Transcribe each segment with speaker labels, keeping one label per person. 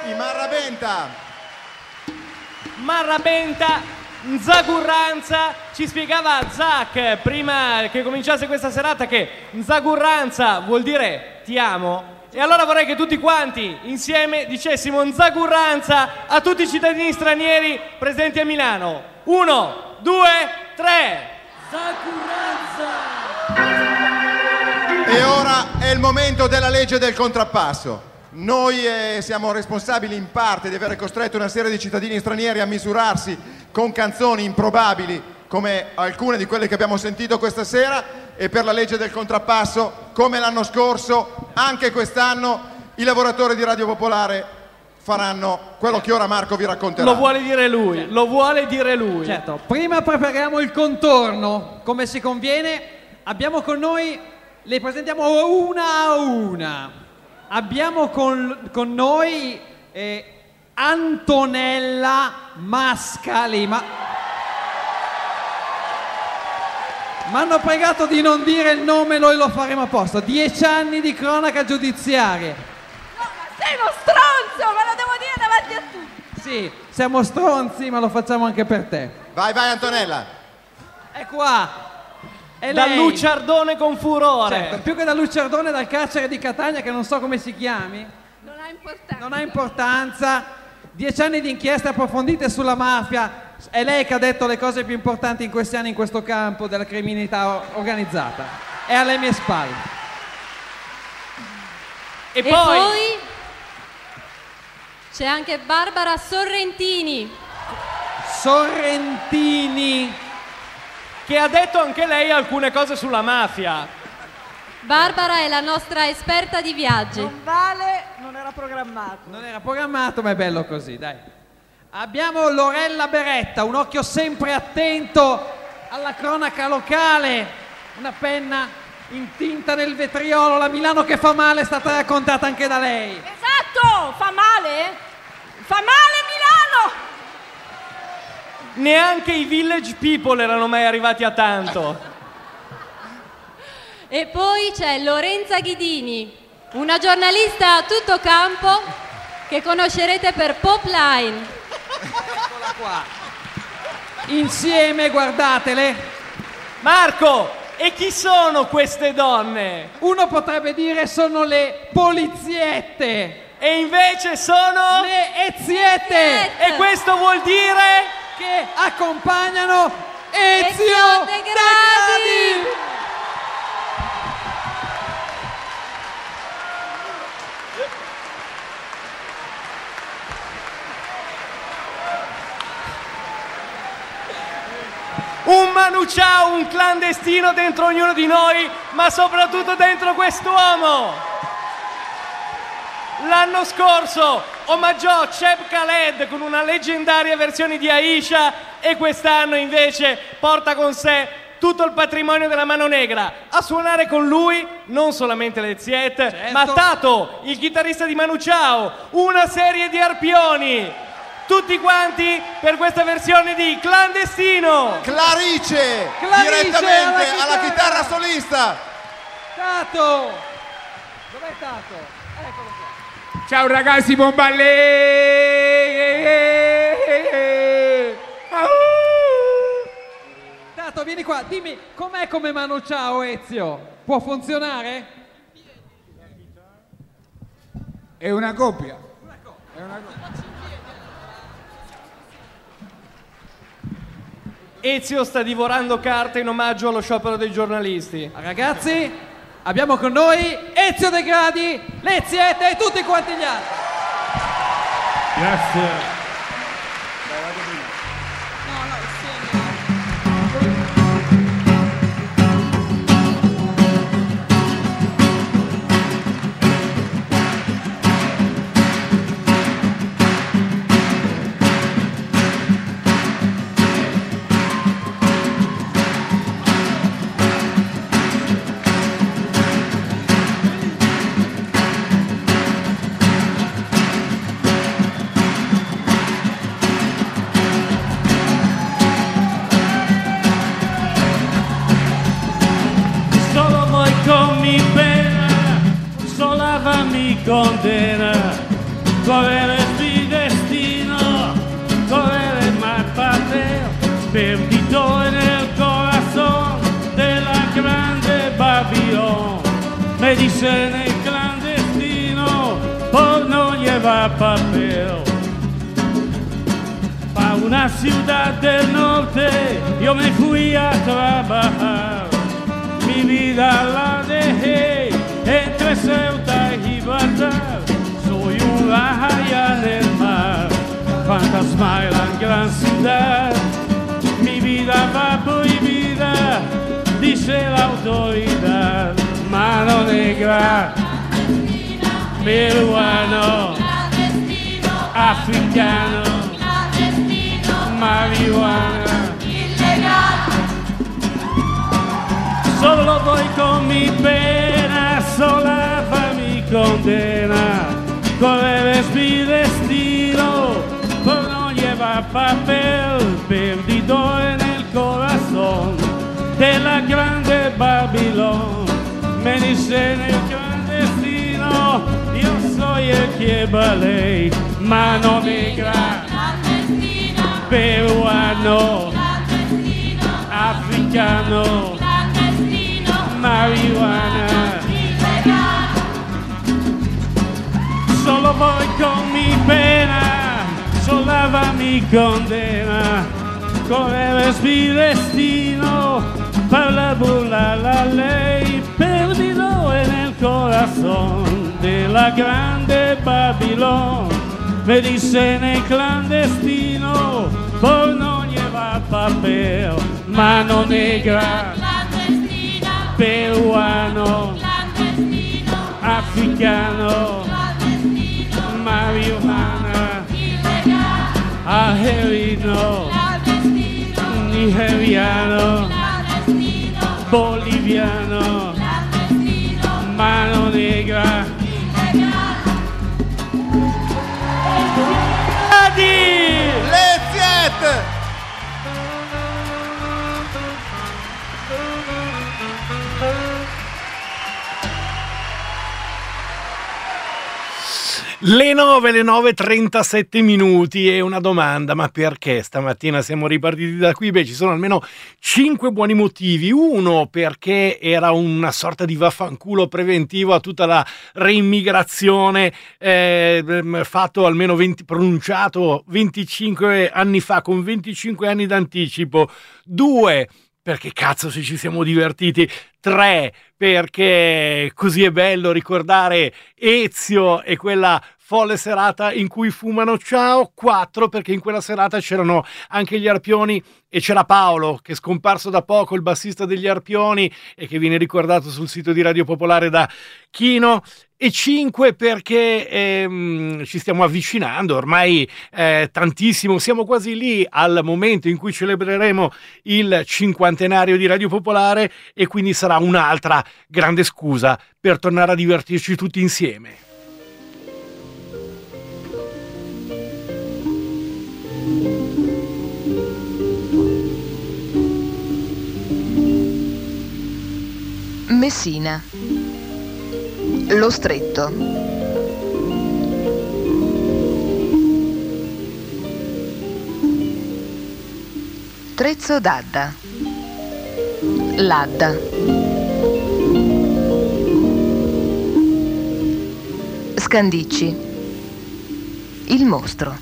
Speaker 1: Marrabenta, Nzagurranza. Ci spiegava Zach prima che cominciasse questa serata che Nzagurranza vuol dire ti amo. E allora vorrei che tutti quanti insieme dicessimo Nzagurranza a tutti i cittadini stranieri presenti a Milano. 1, 2, 3. Nzagurranza!
Speaker 2: E ora è il momento della legge del contrappasso. Noi siamo responsabili in parte di aver costretto una serie di cittadini stranieri a misurarsi con canzoni improbabili come alcune di quelle che abbiamo sentito questa sera, e per la legge del contrappasso, come l'anno scorso, anche quest'anno i lavoratori di Radio Popolare faranno quello che ora Marco vi racconterà.
Speaker 1: Lo vuole dire lui, certo. Lo vuole dire lui.
Speaker 3: Certo, prima prepariamo il contorno, come si conviene. Abbiamo con noi, le presentiamo una a una. Abbiamo con noi Antonella Mascali. Mi hanno pregato di non dire il nome, noi lo faremo apposta. 10 anni di cronaca giudiziaria.
Speaker 4: No, ma sei uno stronzo, me lo devo dire davanti a tutti.
Speaker 3: Sì, siamo stronzi, ma lo facciamo anche per te.
Speaker 2: Vai Antonella.
Speaker 3: È qua. È
Speaker 1: da
Speaker 3: lei.
Speaker 1: Lucciardone con furore.
Speaker 3: Certo, più che da Lucciardone, dal carcere di Catania, che non so come si chiami.
Speaker 4: Non ha importanza.
Speaker 3: Non ha importanza. 10 anni di inchieste approfondite sulla mafia. È lei che ha detto le cose più importanti in questi anni in questo campo della criminalità organizzata. È alle mie spalle.
Speaker 4: E poi c'è anche Barbara Sorrentini.
Speaker 1: Che ha detto anche lei alcune cose sulla mafia.
Speaker 4: Barbara è la nostra esperta di viaggi.
Speaker 5: Non vale, non era programmato.
Speaker 3: Non era programmato, ma è bello così, dai. Abbiamo Lorella Beretta, un occhio sempre attento alla cronaca locale, una penna intinta nel vetriolo, la Milano che fa male è stata raccontata anche da lei.
Speaker 4: Esatto, fa male? Fa male Milano!
Speaker 1: Neanche i Village People erano mai arrivati a tanto.
Speaker 4: E poi c'è Lorenza Ghidini, una giornalista a tutto campo che conoscerete per Popline.
Speaker 3: Eccola qua. Insieme, guardatele.
Speaker 1: Marco, e chi sono queste donne?
Speaker 3: Uno potrebbe dire sono le poliziette.
Speaker 1: E invece sono
Speaker 3: le eziette.
Speaker 1: E questo vuol dire
Speaker 3: che accompagnano Ezio De Gradi.
Speaker 1: Un Manu Chao, un clandestino dentro ognuno di noi, ma soprattutto dentro quest'uomo. L'anno scorso omaggiò Cheb Khaled con una leggendaria versione di Aisha e quest'anno invece porta con sé tutto il patrimonio della Mano Negra. A suonare con lui non solamente le Ziet, certo, ma Tato, il chitarrista di Manu Chao, una serie di arpioni. Tutti quanti per questa versione di Clandestino.
Speaker 2: Clarice direttamente alla chitarra solista.
Speaker 3: Tato, dov'è Tato? Eccolo qua.
Speaker 6: Ciao ragazzi, buon ballet.
Speaker 3: Tato, vieni qua, dimmi com'è come Manu Chao, Ezio? Può funzionare?
Speaker 6: È una coppia. È una coppia.
Speaker 1: Ezio sta divorando carte in omaggio allo sciopero dei giornalisti.
Speaker 3: Ragazzi, abbiamo con noi Ezio De Gradi, le Ziette e tutti quanti gli altri.
Speaker 6: Grazie.
Speaker 7: Condena, tu eres me dice en el clandestino, por no llevar papel. Pa' una ciudad del norte yo me fui a trabajar. Mi vida la dejé entre Ceuta y Gibraltar. Soy un raya en el mar, fantasma en la gran ciudad. Mi vida va prohibida, dice la autoridad. Mano negra, peruano, africano, marihuana. Solo voy con mi pena, sola va mi condena. Correr es mi destino, por no llevar papel, perdido en el corazón de la grande Babilón. Me dicen el clandestino, yo soy el que vale. Mano negra, peruano, africano, marihuana. Solo voy con mi pena, sola va mi condena. Correr es mi destino, para burlar la ley, perdido en el corazón de la grande Babilón. Me dicen el clandestino, por no llevar papel. Mano negra, peruano, africano, marihuana, argelino, nigeriano, boliviano, mano negra.
Speaker 2: Leziet!
Speaker 8: Le 9:37 minuti e una domanda: ma perché stamattina siamo ripartiti da qui? Beh, ci sono almeno 5 buoni motivi. Uno, perché era una sorta di vaffanculo preventivo a tutta la reimmigrazione fatto almeno pronunciato 25 anni fa, con 25 anni d'anticipo. 2, perché cazzo se ci siamo divertiti. 3, perché così è bello ricordare Ezio e quella folle serata in cui fumano ciao. 4, perché in quella serata c'erano anche gli Arpioni e c'era Paolo, che è scomparso da poco, il bassista degli Arpioni, e che viene ricordato sul sito di Radio Popolare da Chino. E 5, perché ci stiamo avvicinando ormai tantissimo, siamo quasi lì al momento in cui celebreremo il 50° di Radio Popolare, e quindi sarà un'altra grande scusa per tornare a divertirci tutti insieme.
Speaker 9: Messina, Lo Stretto. Trezzo d'Adda, l'Adda. Scandicci, il mostro.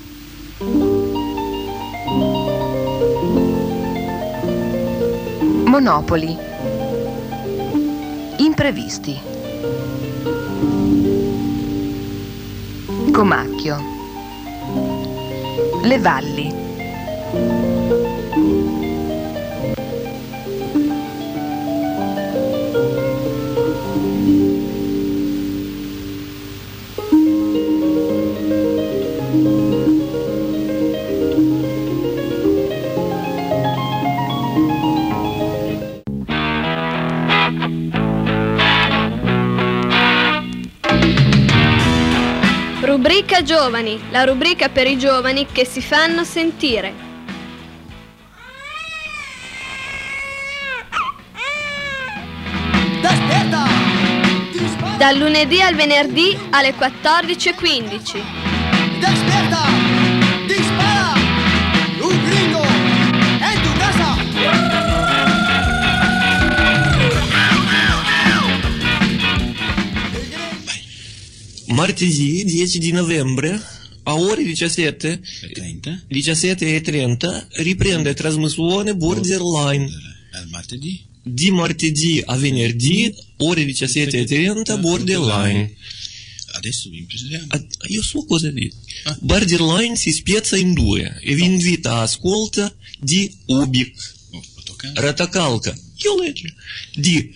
Speaker 9: Monopoli, imprevisti. Comacchio, le valli.
Speaker 10: Rubrica Giovani, la rubrica per i giovani che si fanno sentire. Dal lunedì al venerdì alle 14:15.
Speaker 11: Un gringo en tu casa.
Speaker 12: martedì 10 di novembre a ore 17:30 riprende trasmissione Borderline.
Speaker 13: Martedì?
Speaker 12: Di martedì a venerdì ore 17:30 Borderline.
Speaker 13: Adesso vi presentiamo.
Speaker 12: Io so cosa dire. Borderline si spezza in due e vi invita a ascolta di Ubik, Ratacalca, io leggo, di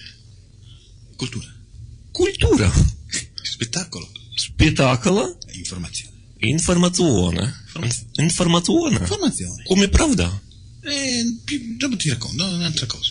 Speaker 12: cultura, spettacolo, informazione, come pravda.
Speaker 13: Dopo ti racconto un'altra cosa.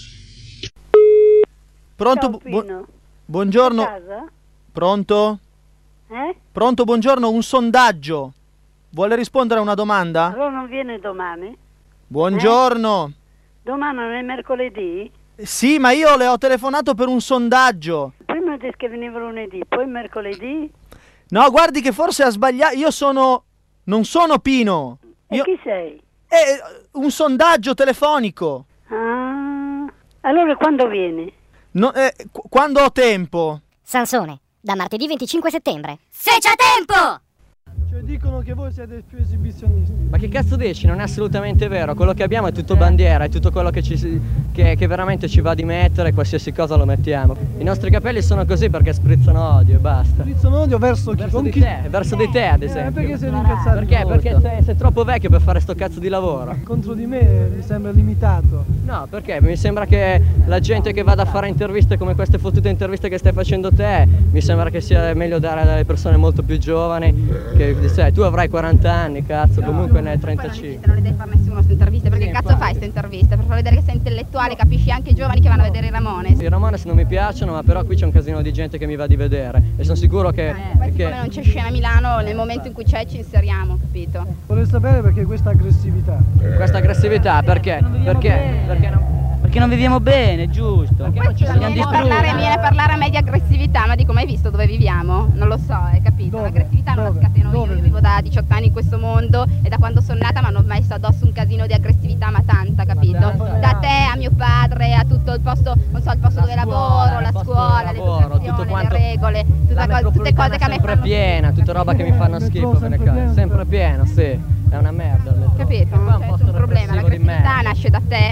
Speaker 14: Pronto? Buongiorno. Pronto? Pronto, buongiorno, un sondaggio. Vuole rispondere a una domanda?
Speaker 15: Allora non viene domani?
Speaker 14: Buongiorno.
Speaker 15: Domani non è mercoledì?
Speaker 14: Sì, ma io le ho telefonato per un sondaggio.
Speaker 15: Prima ha detto che veniva lunedì, poi mercoledì?
Speaker 14: No, guardi che forse ha sbagliato. Non sono Pino.
Speaker 15: E chi sei?
Speaker 14: Un sondaggio telefonico.
Speaker 15: Ah, allora quando vieni?
Speaker 14: Quando ho tempo.
Speaker 16: Sansone, da martedì 25 settembre. Se c'è tempo!
Speaker 17: Cioè dicono che voi siete più esibizionisti.
Speaker 18: Ma che cazzo dici? Non è assolutamente vero. Quello che abbiamo è tutto bandiera, è tutto quello che veramente ci va di mettere, qualsiasi cosa lo mettiamo. I nostri capelli sono così perché sprizzano odio e basta.
Speaker 17: Sprizzano odio verso chi?
Speaker 18: Verso di te ad esempio.
Speaker 17: Perché sei incazzato?
Speaker 18: Perché sei troppo vecchio per fare sto cazzo di lavoro.
Speaker 17: Contro di me mi sembra limitato.
Speaker 18: No, perché mi sembra che la gente che vada a fare interviste come queste fottute interviste che stai facendo te, mi sembra che sia meglio dare alle persone molto più giovani, che tu avrai 40 anni, cazzo, comunque ne hai 35.
Speaker 19: Non le devi fare nessuno queste interviste, perché cazzo fai queste interviste? Per far vedere che sei intellettuale, capisci anche i giovani che vanno a vedere i Ramones.
Speaker 18: I Ramones non mi piacciono, ma però qui c'è un casino di gente che mi va di vedere e sono sicuro che...
Speaker 19: Siccome non c'è scena a Milano, nel momento in cui c'è ci inseriamo, capito?
Speaker 17: Vorrei sapere perché questa aggressività.
Speaker 18: Questa aggressività perché? Perché non viviamo bene, giusto?
Speaker 19: Viene a parlare a me di aggressività, ma dico, mai visto dove viviamo? Non lo so, hai capito? L'aggressività non la scateno io vivo da 18 anni in questo mondo e da quando sono nata mi hanno messo addosso un casino di aggressività, ma tanta, capito? Da te a mio padre, a tutto il posto, non so, il posto dove lavoro, la scuola, l'educazione, le regole, tutte cose che a me fanno
Speaker 18: piena, tutta roba che mi fanno schifo, sempre piena, sì, è una merda.
Speaker 19: Capito? Non c'è un problema, l'aggressività nasce da te.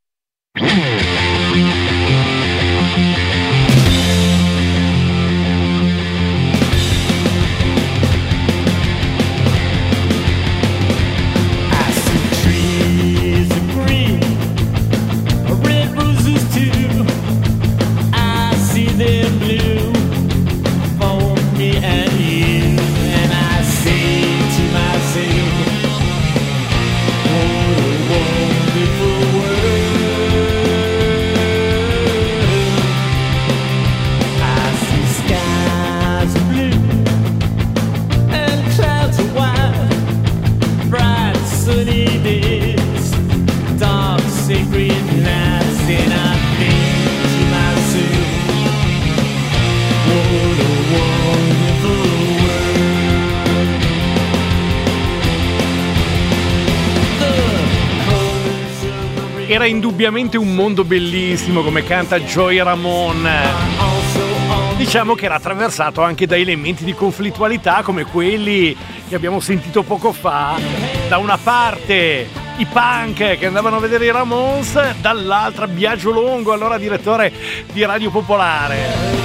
Speaker 8: Era indubbiamente un mondo bellissimo, come canta Joey Ramone. Diciamo che era attraversato anche da elementi di conflittualità come quelli che abbiamo sentito poco fa. Da una parte i punk che andavano a vedere i Ramones, dall'altra Biagio Longo, allora direttore di Radio Popolare.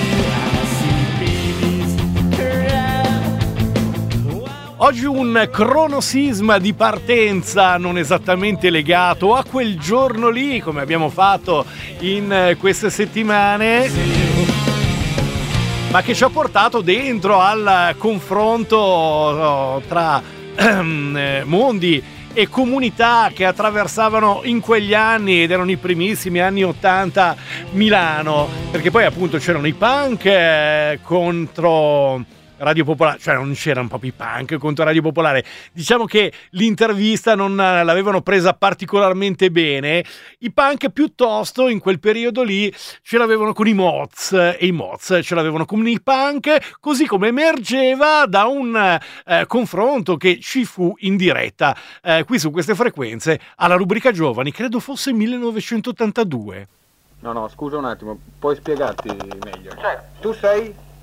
Speaker 8: Oggi un cronosisma di partenza non esattamente legato a quel giorno lì, come abbiamo fatto in queste settimane, ma che ci ha portato dentro al confronto tra mondi e comunità che attraversavano in quegli anni, ed erano i primissimi anni 80 Milano, perché poi appunto c'erano i punk contro Radio Popolare, cioè non c'erano proprio i punk contro Radio Popolare. Diciamo che l'intervista non l'avevano presa particolarmente bene. I punk piuttosto in quel periodo lì ce l'avevano con i Moz, e i Moz ce l'avevano con i punk, così come emergeva da un confronto che ci fu in diretta qui su queste frequenze alla rubrica Giovani, credo fosse 1982.
Speaker 20: No, scusa un attimo, puoi spiegarti meglio? Cioè, tu sei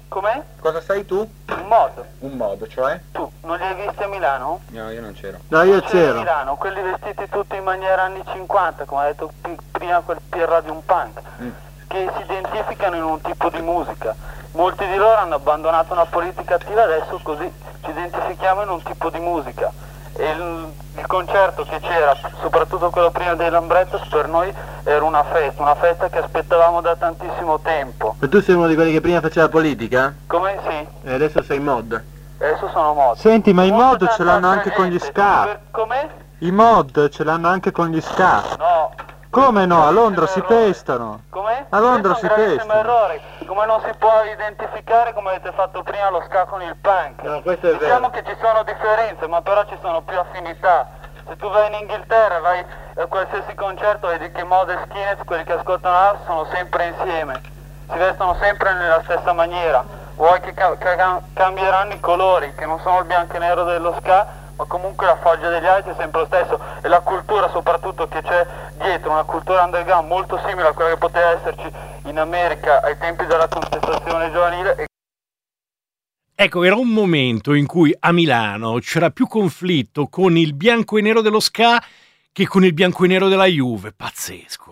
Speaker 20: Com'è?
Speaker 21: Cosa sei tu?
Speaker 20: Un mod.
Speaker 21: Un mod, cioè?
Speaker 20: Tu, non li hai visti a Milano?
Speaker 21: No, io non c'ero.
Speaker 14: No, io
Speaker 20: Non c'eri a
Speaker 14: c'ero.
Speaker 20: Milano, quelli vestiti tutti in maniera anni 50, come ha detto prima quel Pierra di un punk, che si identificano in un tipo di musica. Molti di loro hanno abbandonato una politica attiva, adesso così ci identifichiamo in un tipo di musica. E il concerto che c'era, soprattutto quello prima dei Lambrettos, per noi era una festa che aspettavamo da tantissimo tempo.
Speaker 14: E tu sei uno di quelli che prima faceva politica?
Speaker 20: Come? Sì,
Speaker 14: E adesso sei mod.
Speaker 20: adesso sono mod.
Speaker 14: Senti, ma i
Speaker 20: Molto
Speaker 14: mod ce l'hanno anche con gli ska.
Speaker 20: Come?
Speaker 14: I mod ce l'hanno anche con gli ska.
Speaker 20: No.
Speaker 14: Come no? A Londra si pestano.
Speaker 20: Come?
Speaker 14: A Londra si
Speaker 20: Questo è un gravissimo
Speaker 14: pestano.
Speaker 20: errore. Come non si può identificare, come avete fatto prima, lo ska con il punk.
Speaker 14: No, questo è
Speaker 20: Diciamo
Speaker 14: vero.
Speaker 20: che ci sono differenze, ma però ci sono più affinità. Se tu vai in Inghilterra, vai a qualsiasi concerto, vedi che mod e skinheads, quelli che ascoltano house, sono sempre insieme. Si vestono sempre nella stessa maniera. Vuoi che cambieranno i colori, che non sono il bianco e nero dello ska, ma comunque la foggia degli altri è sempre lo stesso, e la cultura soprattutto che c'è dietro, una cultura underground molto simile a quella che poteva esserci in America ai tempi della contestazione giovanile.
Speaker 8: Ecco, era un momento in cui a Milano c'era più conflitto con il bianco e nero dello ska che con il bianco e nero della Juve. Pazzesco.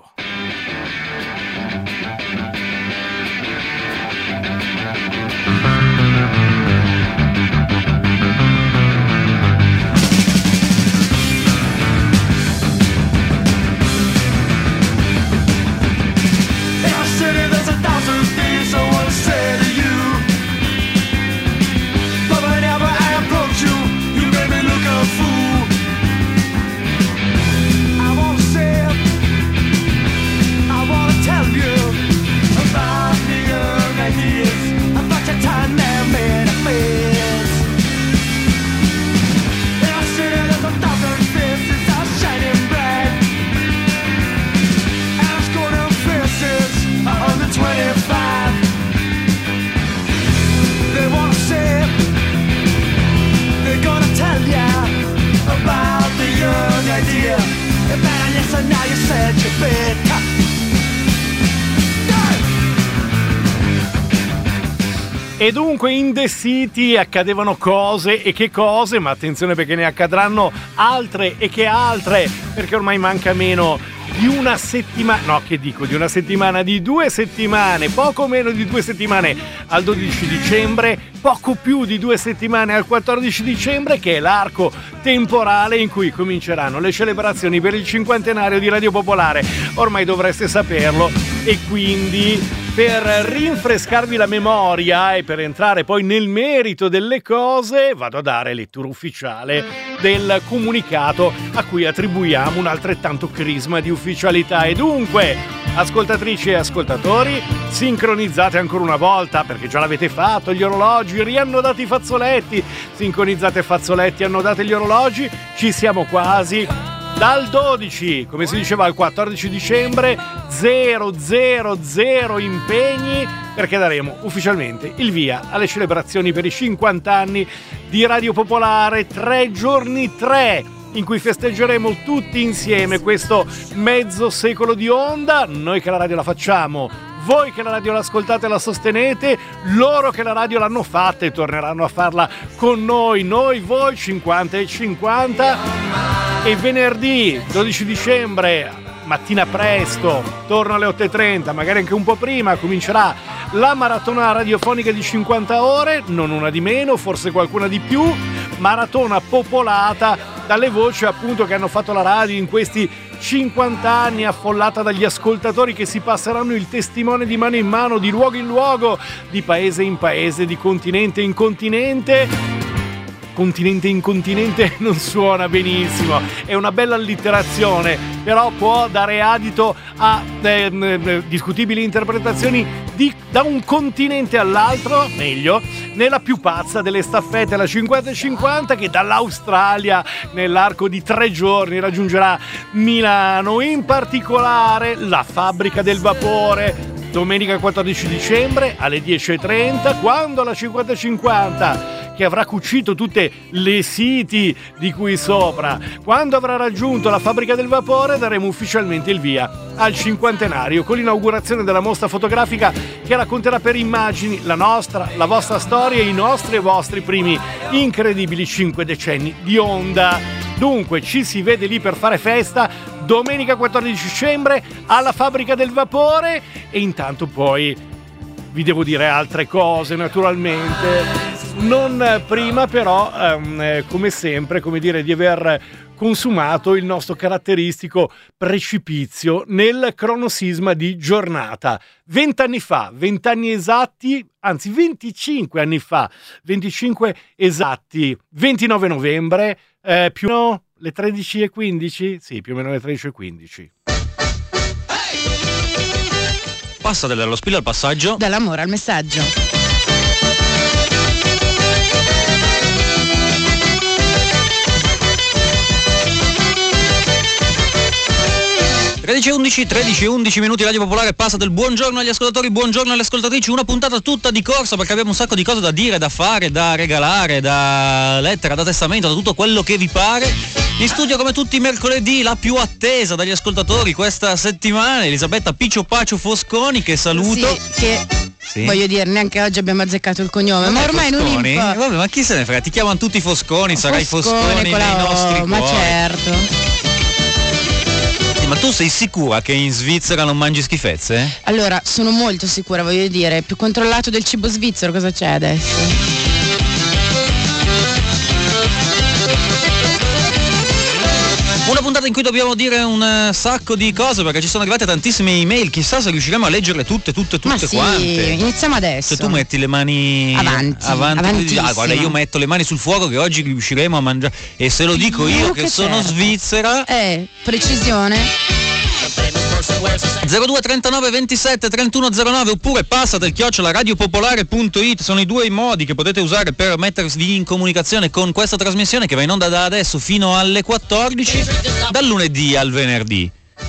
Speaker 8: E dunque in The City accadevano cose e che cose, ma attenzione perché ne accadranno altre e che altre, perché ormai manca meno di una settimana, no che dico di una settimana, di 2 settimane, poco meno di 2 settimane al 12 dicembre, poco più di 2 settimane al 14 dicembre, che è l'arco temporale in cui cominceranno le celebrazioni per il 50° di Radio Popolare. Ormai dovreste saperlo, e quindi per rinfrescarvi la memoria e per entrare poi nel merito delle cose, vado a dare lettura ufficiale del comunicato a cui attribuiamo un altrettanto crisma di ufficialità. E dunque, ascoltatrici e ascoltatori, sincronizzate ancora una volta, perché già l'avete fatto, gli orologi, riannodate i fazzoletti, sincronizzate fazzoletti, annodate gli orologi, ci siamo quasi. Dal 12, come si diceva, al 14 dicembre, 000 impegni, perché daremo ufficialmente il via alle celebrazioni per i 50 anni di Radio Popolare, 3 giorni 3, in cui festeggeremo tutti insieme questo mezzo secolo di onda, noi che la radio la facciamo, voi che la radio l'ascoltate e la sostenete, loro che la radio l'hanno fatta e torneranno a farla con noi, voi, 50 e 50. E venerdì 12 dicembre, mattina presto, torno alle 8:30, magari anche un po' prima, comincerà la maratona radiofonica di 50 ore, non una di meno, forse qualcuna di più, maratona popolata dalle voci appunto che hanno fatto la radio in questi 50 anni, affollata dagli ascoltatori che si passeranno il testimone di mano in mano, di luogo in luogo, di paese in paese, di continente in continente. Continente in continente non suona benissimo, è una bella allitterazione, però può dare adito a discutibili interpretazioni da un continente all'altro, meglio, nella più pazza delle staffette, la 50-50, che dall'Australia nell'arco di 3 giorni raggiungerà Milano, in particolare la fabbrica del vapore, domenica 14 dicembre alle 10:30, quando la 50-50 che avrà cucito tutte le siti di qui sopra. Quando avrà raggiunto la fabbrica del vapore daremo ufficialmente il via al cinquantenario con l'inaugurazione della mostra fotografica che racconterà per immagini la nostra, la vostra storia e i nostri e vostri primi incredibili 5 decenni di onda. Dunque ci si vede lì per fare festa domenica 14 dicembre alla fabbrica del vapore e intanto poi vi devo dire altre cose naturalmente, non prima però come sempre, come dire, di aver consumato il nostro caratteristico precipizio nel cronosisma di giornata. 20 anni fa, 20 anni esatti, anzi 25 anni fa, 25 esatti, 29 novembre, più o meno le 13:15? Sì, più o meno le 13:15.
Speaker 5: Passate dallo spillo al passaggio.
Speaker 22: Dall'amore al messaggio.
Speaker 5: 13:11 minuti, Radio Popolare passa del buongiorno agli ascoltatori, buongiorno alle ascoltatrici, una puntata tutta di corsa perché abbiamo un sacco di cose da dire, da fare, da regalare, da lettera, da testamento, da tutto quello che vi pare. In studio come tutti i mercoledì la più attesa dagli ascoltatori questa settimana, Elisabetta Piccio Pacio Fosconi, che saluto.
Speaker 22: Sì, che sì. Voglio dire, neanche oggi abbiamo azzeccato il cognome, ma ormai
Speaker 5: Fosconi?
Speaker 22: non importa.
Speaker 5: Vabbè, ma chi se ne frega, ti chiamano tutti Fosconi, sarai Fosconi nei
Speaker 22: O,
Speaker 5: nostri
Speaker 22: ma
Speaker 5: cuori.
Speaker 22: certo.
Speaker 5: Ma tu sei sicura che in Svizzera non mangi schifezze?
Speaker 22: Allora, sono molto sicura, voglio dire, più controllato del cibo svizzero, cosa c'è adesso?
Speaker 5: Una puntata in cui dobbiamo dire un sacco di cose perché ci sono arrivate tantissime email, chissà se riusciremo a leggerle tutte
Speaker 22: Ma sì,
Speaker 5: quante.
Speaker 22: iniziamo adesso.
Speaker 5: Se tu metti le mani
Speaker 22: avanti,
Speaker 5: guarda, io metto le mani sul fuoco che oggi riusciremo a mangiare, e se lo dico io che sono
Speaker 22: certo.
Speaker 5: Svizzera.
Speaker 22: Precisione.
Speaker 5: 02 39 27 31 09 oppure passate il @radiopopolare.it, sono i due modi che potete usare per mettervi in comunicazione con questa trasmissione che va in onda da adesso fino alle 14, dal lunedì al venerdì.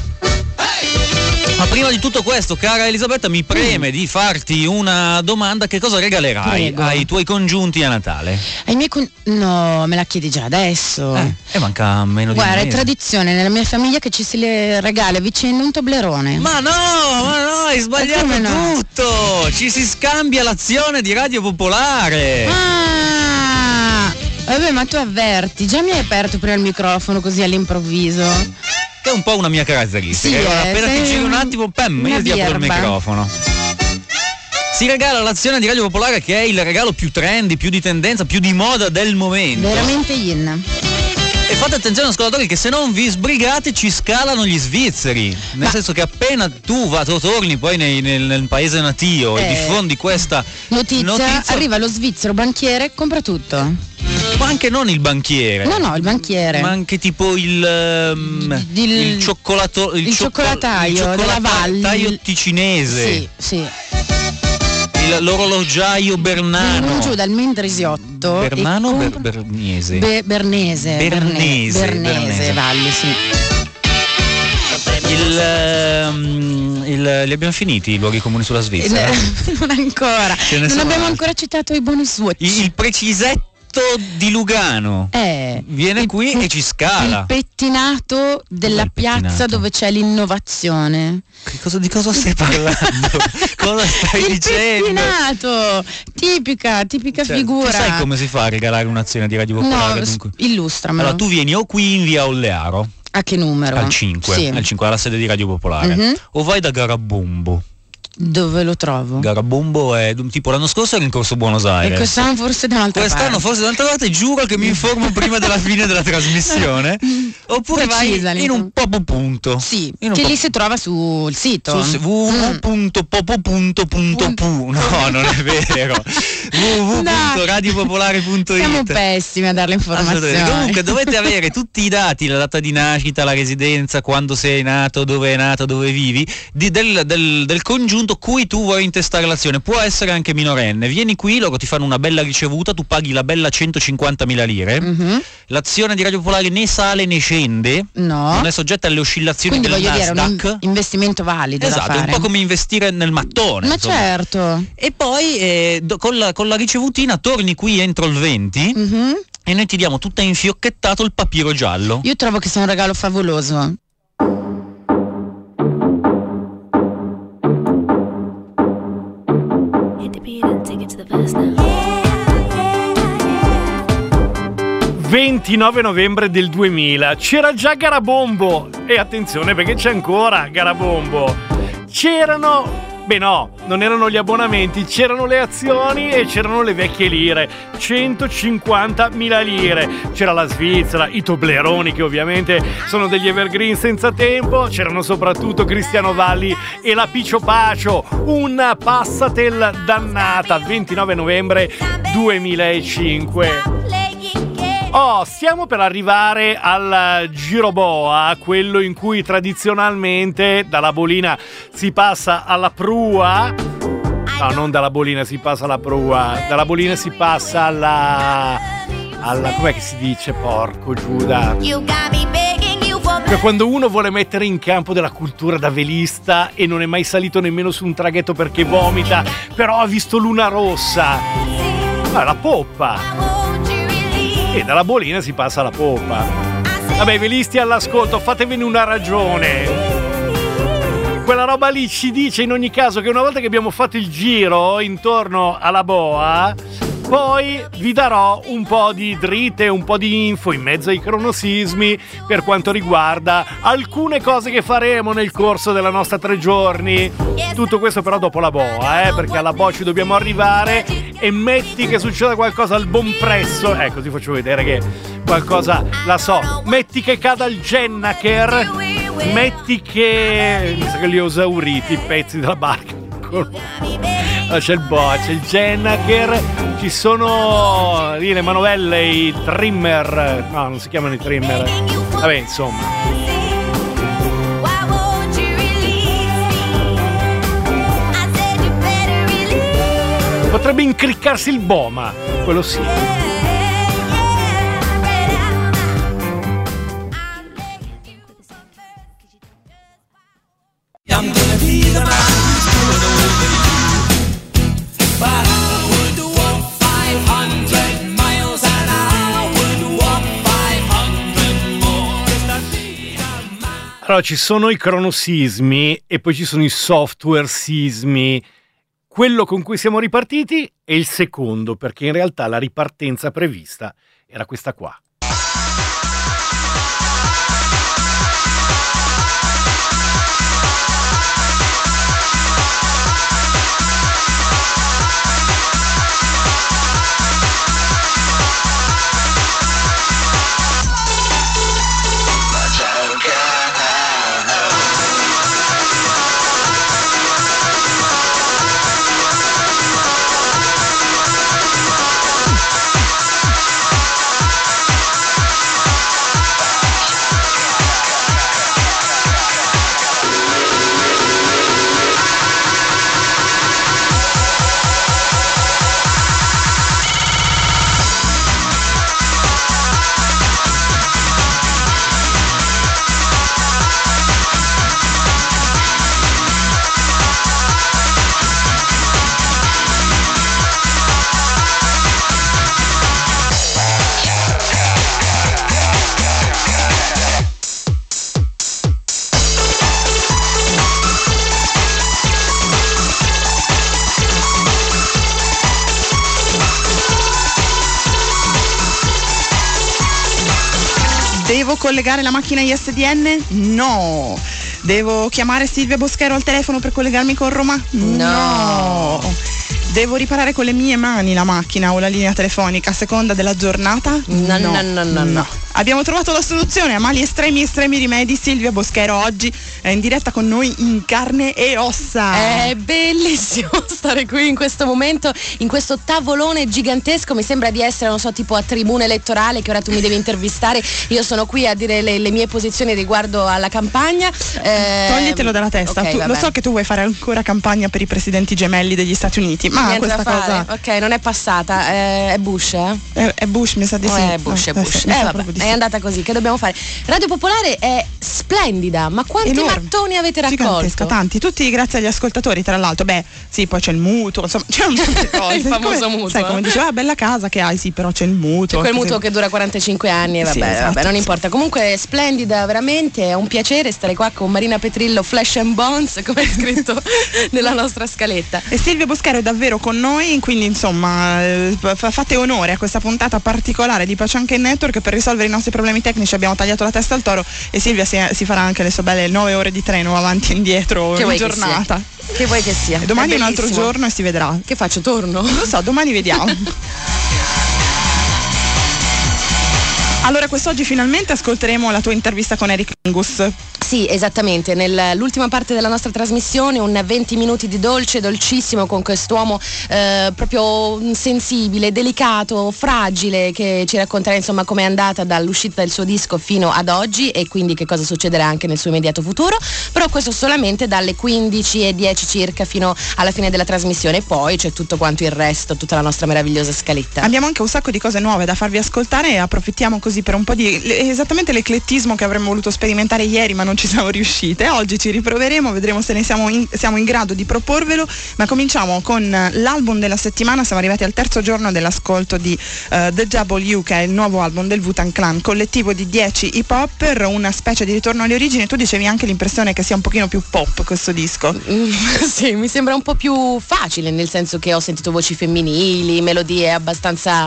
Speaker 5: Ma prima di tutto questo, cara Elisabetta, mi preme di farti una domanda: che cosa regalerai ai tuoi congiunti a Natale?
Speaker 22: Ai miei no, me la chiedi già adesso.
Speaker 5: Manca meno di un
Speaker 22: Guarda, è
Speaker 5: mese.
Speaker 22: tradizione nella mia famiglia che ci si le regala a vicenda un toblerone.
Speaker 5: Ma no, hai sbagliato tutto! Ci si scambia l'azione di Radio Popolare!
Speaker 22: Vabbè, ma tu avverti, già mi hai aperto prima il microfono così all'improvviso.
Speaker 5: Che è un po' una mia caratteristica.
Speaker 22: Sì,
Speaker 5: appena ti
Speaker 22: sei
Speaker 5: giri un attimo, io ti apro il microfono. Si regala l'azione di Radio Popolare, che è il regalo più trendy, più di tendenza, più di moda del momento.
Speaker 22: Veramente in.
Speaker 5: E fate attenzione ascoltatori che se non vi sbrigate ci scalano gli svizzeri, nel senso che appena tu torni poi nel paese natio e diffondi questa
Speaker 22: notizia, arriva lo svizzero banchiere, compra tutto.
Speaker 5: Ma anche non il banchiere.
Speaker 22: No, il banchiere.
Speaker 5: Ma anche tipo il cioccolato,
Speaker 22: il cioccolataio della Valle.
Speaker 5: Il cioccolataio ticinese.
Speaker 22: Sì.
Speaker 5: L'orologiaio Bernano.
Speaker 22: Vieni giù dal Mendrisiotto.
Speaker 5: Bernano o Bernese?
Speaker 22: Bernese, Valle, sì.
Speaker 5: Li abbiamo finiti i luoghi comuni sulla Svizzera?
Speaker 22: Non ancora. Non abbiamo ancora citato i bonus watch.
Speaker 5: Il precisetto di Lugano viene qui e ci scala.
Speaker 22: Il pettinato della piazza dove c'è l'innovazione.
Speaker 5: Di cosa stai parlando? Cosa stai dicendo?
Speaker 22: Il pettinato, tipica figura.
Speaker 5: Tu sai come si fa a regalare un'azione di Radio Popolare?
Speaker 22: No,
Speaker 5: dunque?
Speaker 22: Illustramelo.
Speaker 5: Allora tu vieni o qui in via Ollearo.
Speaker 22: A che numero?
Speaker 5: Al 5,
Speaker 22: sì.
Speaker 5: Al 5 alla sede di Radio Popolare. O vai da Garabombo.
Speaker 22: Dove lo trovo?
Speaker 5: Garabombo è tipo l'anno scorso era in Corso Buenos Aires.
Speaker 22: E quest'anno forse da un'altra parte.
Speaker 5: Quest'anno forse da un'altra parte, giuro che mi informo prima della fine della trasmissione. Oppure vai in un popo.punto.
Speaker 22: Sì, che lì si trova sul sito.
Speaker 5: www.popo.punto.pu. No, non è vero. www.radiopopolare.it.
Speaker 22: Siamo pessimi a dare le informazioni.
Speaker 5: Comunque dovete avere tutti i dati, la data di nascita, la residenza, quando sei nato, dove vivi, del congiunto cui tu vuoi intestare l'azione. Può essere anche minorenne. Vieni qui, loro ti fanno una bella ricevuta, tu paghi la bella 150.000 lire. L'azione di Radio Popolare né sale né scende.
Speaker 22: No.
Speaker 5: Non è soggetta alle oscillazioni
Speaker 22: del
Speaker 5: Nasdaq.
Speaker 22: Dire, un investimento valido.
Speaker 5: Esatto,
Speaker 22: da fare.
Speaker 5: È un po' come investire nel mattone.
Speaker 22: Ma
Speaker 5: insomma.
Speaker 22: certo.
Speaker 5: E poi con con la ricevutina, torni qui entro il 20 e noi ti diamo tutta infiocchettato il papiro giallo.
Speaker 22: Io trovo che sia un regalo favoloso.
Speaker 8: Il 29 novembre del 2000 c'era già Garabombo, e attenzione perché c'è ancora Garabombo. C'erano, beh no, non erano gli abbonamenti, c'erano le azioni e c'erano le vecchie lire, 150.000 lire. C'era la Svizzera, i Tobleroni che ovviamente sono degli evergreen senza tempo, c'erano soprattutto Cristiano Valli e la Picio Pacio, una Passatel dannata, 29 novembre 2005. Oh, stiamo per arrivare al Giroboa, quello in cui tradizionalmente dalla bolina si passa alla prua. No, non dalla bolina si passa alla prua, dalla bolina si passa alla com'è che si dice? Porco Giuda. Cioè, quando uno vuole mettere in campo della cultura da velista e non è mai salito nemmeno su un traghetto perché vomita, però ha visto Luna Rossa. Ma la poppa. E dalla bolina si passa alla poppa. Vabbè, velisti all'ascolto, fatevene una ragione. Quella roba lì ci dice in ogni caso che una volta che abbiamo fatto il giro intorno alla boa, poi vi darò un po' di dritte, un po' di info in mezzo ai cronosismi per quanto riguarda alcune cose che faremo nel corso della nostra 3 giorni. Tutto questo però dopo la boa, perché alla boa ci dobbiamo arrivare, e metti che succeda qualcosa al buon presso, così faccio vedere che qualcosa la so. Metti che cada il Gennaker, metti che mi sa che li ho esauriti i pezzi della barca. C'è il boa, c'è il Gennaker, ci sono lì le manovelle, i trimmer, no, non si chiamano i trimmer, vabbè, insomma. Potrebbe incriccarsi il Boma, quello sì. Allora, ci sono i cronosismi e poi ci sono i software sismi. Quello con cui siamo ripartiti è il secondo, perché in realtà la ripartenza prevista era questa qua.
Speaker 22: Devo collegare la macchina ISDN? No. Devo chiamare Silvia Boschero al telefono per collegarmi con Roma? No. Devo riparare con le mie mani la macchina o la linea telefonica a seconda della giornata? No. Abbiamo trovato la soluzione a mali estremi rimedi. Silvia Boschero oggi è in diretta con noi in carne e ossa.
Speaker 1: È bellissimo stare qui in questo momento, in questo tavolone gigantesco. Mi sembra di essere, non so, tipo a tribuna elettorale, che ora tu mi devi intervistare. Io sono qui a dire le mie posizioni riguardo alla campagna.
Speaker 22: Toglitelo dalla testa.
Speaker 1: Okay,
Speaker 22: lo so che tu vuoi fare ancora campagna per i presidenti gemelli degli Stati Uniti, ma
Speaker 1: niente
Speaker 22: questa cosa...
Speaker 1: Ok, non è passata. È Bush,
Speaker 22: È Bush, mi sa di sì.
Speaker 1: È Bush.
Speaker 22: Vabbè.
Speaker 1: È andata così, che dobbiamo fare? Radio Popolare è splendida, ma quanti mattoni avete raccolto?
Speaker 22: Tanti, tutti grazie agli ascoltatori, tra l'altro. Beh, sì, poi c'è il mutuo, insomma, c'è un molte cose.
Speaker 1: Il famoso mutuo.
Speaker 22: Sai, come diceva, bella casa che hai, sì, però c'è il mutuo.
Speaker 1: C'è quel mutuo che dura 45 anni e vabbè,
Speaker 22: Sì, esatto.
Speaker 1: vabbè, non importa. Comunque è splendida, veramente, è un piacere stare qua con Marina Petrillo, Flesh and Bones, come è scritto nella nostra scaletta.
Speaker 22: E Silvia Boschero è davvero con noi, quindi insomma fate onore a questa puntata particolare di Paccianca in Network. Per risolvere i nostri problemi tecnici abbiamo tagliato la testa al toro e Silvia si farà anche le sue belle 9 ore di treno avanti e indietro in giornata.
Speaker 1: Che vuoi che sia?
Speaker 22: E domani è un altro giorno e si vedrà.
Speaker 1: Che faccio? Torno?
Speaker 22: Non lo so, domani vediamo. Allora, quest'oggi finalmente ascolteremo la tua intervista con Eric Angus.
Speaker 1: Sì, esattamente, nell'ultima parte della nostra trasmissione un 20 minuti di dolcissimo con quest'uomo proprio sensibile, delicato, fragile, che ci racconterà insomma com'è andata dall'uscita del suo disco fino ad oggi e quindi che cosa succederà anche nel suo immediato futuro, però questo solamente dalle 15:10 circa fino alla fine della trasmissione, poi c'è tutto quanto il resto, tutta la nostra meravigliosa scaletta.
Speaker 22: Abbiamo anche un sacco di cose nuove da farvi ascoltare e approfittiamo così per un po' di esattamente l'eclettismo che avremmo voluto sperimentare ieri ma non ci siamo riuscite. Oggi ci riproveremo, vedremo se ne siamo in grado di proporvelo, ma cominciamo con l'album della settimana. Siamo arrivati al terzo giorno dell'ascolto di The W, che è il nuovo album del Wu-Tang Clan, collettivo di 10 hip hopper, una specie di ritorno alle origini. Tu dicevi anche l'impressione che sia un pochino più pop questo disco.
Speaker 1: Sì, mi sembra un po' più facile, nel senso che ho sentito voci femminili, melodie abbastanza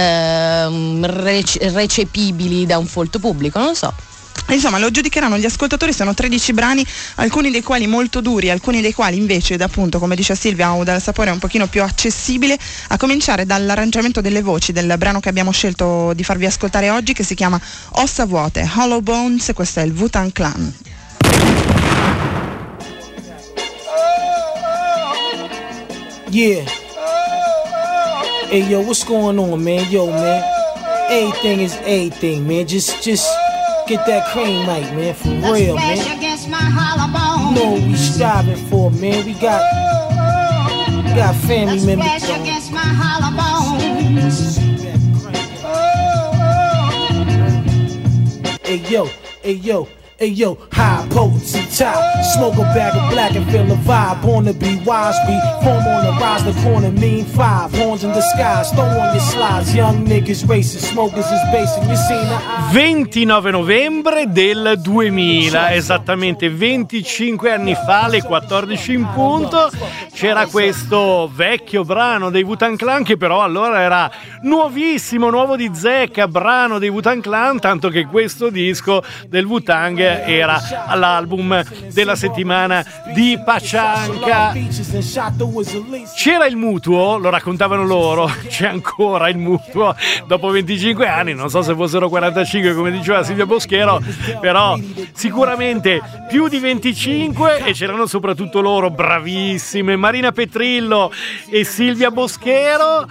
Speaker 1: recepibili da un folto pubblico, non lo so.
Speaker 22: Insomma, lo giudicheranno gli ascoltatori. Sono 13 brani, alcuni dei quali molto duri, alcuni dei quali invece, appunto, come dice Silvia, hanno dal sapore un pochino più accessibile, a cominciare dall'arrangiamento delle voci del brano che abbiamo scelto di farvi ascoltare oggi, che si chiama Ossa Vuote, Hollow Bones. Questo è il Wu-Tang Clan.
Speaker 3: Yeah. Hey yo, what's going on, man? Yo, man, everything is everything, man. Just get that cream right, man, for real, man. You know what we striving for, man. We got family members. Hey yo, hey yo. Hey yo, high potency top. Smoke a bag of black and feel the vibe. Born to be wise, be form on the rise, the corner mean five. Horns in the skies, throw on your slides. Young niggas racing, smokers is basing. You seen the
Speaker 8: 29 novembre del 2000, esattamente 25 anni fa, alle 14 in punto, c'era questo vecchio brano dei Wu-Tang Clan, che però allora era nuovissimo, nuovo di zecca, brano dei Wu-Tang Clan, tanto che questo disco del Wu-Tang era all'album della settimana di Paccianca. C'era il mutuo, lo raccontavano loro, c'è ancora il mutuo dopo 25 anni, non so se fossero 45 come diceva Silvia Boschero, però sicuramente più di 25, e c'erano soprattutto loro bravissime, Marina Petrillo e Silvia Boschero,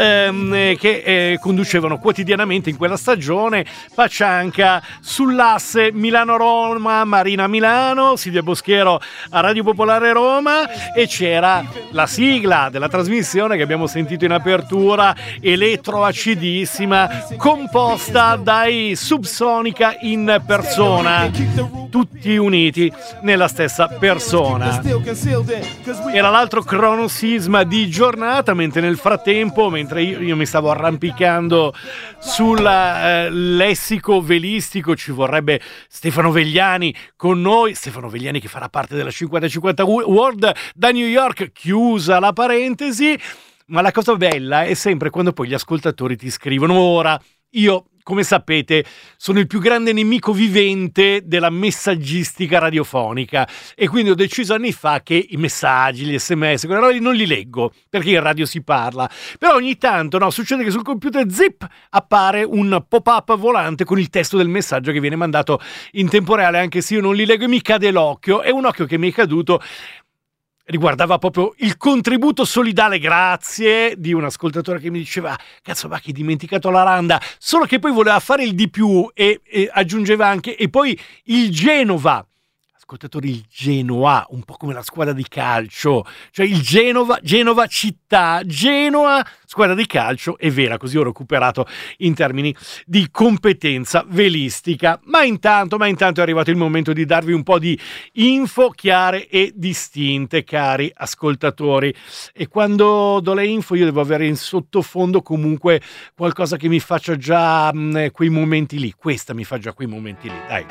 Speaker 8: che conducevano quotidianamente in quella stagione Paccianca sull'asse Milano-Roma, Marina a Milano, Silvia Boschero a Radio Popolare Roma, e c'era la sigla della trasmissione che abbiamo sentito in apertura, elettroacidissima, composta dai Subsonica in persona, tutti uniti nella stessa persona. Era l'altro cronosisma di giornata, mentre nel frattempo, mentre io mi stavo arrampicando sul lessico velistico, ci vorrebbe Stefano Vegliani con noi, Stefano Vegliani che farà parte della 50-50 World da New York, chiusa la parentesi. Ma la cosa bella è sempre quando poi gli ascoltatori ti scrivono. Ora, io, come sapete, sono il più grande nemico vivente della messaggistica radiofonica, e quindi ho deciso anni fa che i messaggi, gli sms, quelle robe non li leggo, perché in radio si parla. Però ogni tanto, no, succede che sul computer zip appare un pop-up volante con il testo del messaggio che viene mandato in tempo reale, anche se io non li leggo, e mi cade l'occhio. E un occhio che mi è caduto riguardava proprio il contributo solidale, grazie, di un ascoltatore che mi diceva: cazzo, ma che hai dimenticato la randa, solo che poi voleva fare il di più e aggiungeva anche: e poi il Genova. ascoltatori, il Genoa, un po' come la squadra di calcio, cioè il Genova città, Genoa squadra di calcio, è vera, così ho recuperato in termini di competenza velistica. Ma intanto è arrivato il momento di darvi un po' di info chiare e distinte, cari ascoltatori, e quando do le info io devo avere in sottofondo comunque qualcosa che mi faccia già quei momenti lì. Questa mi fa già quei momenti lì, dai.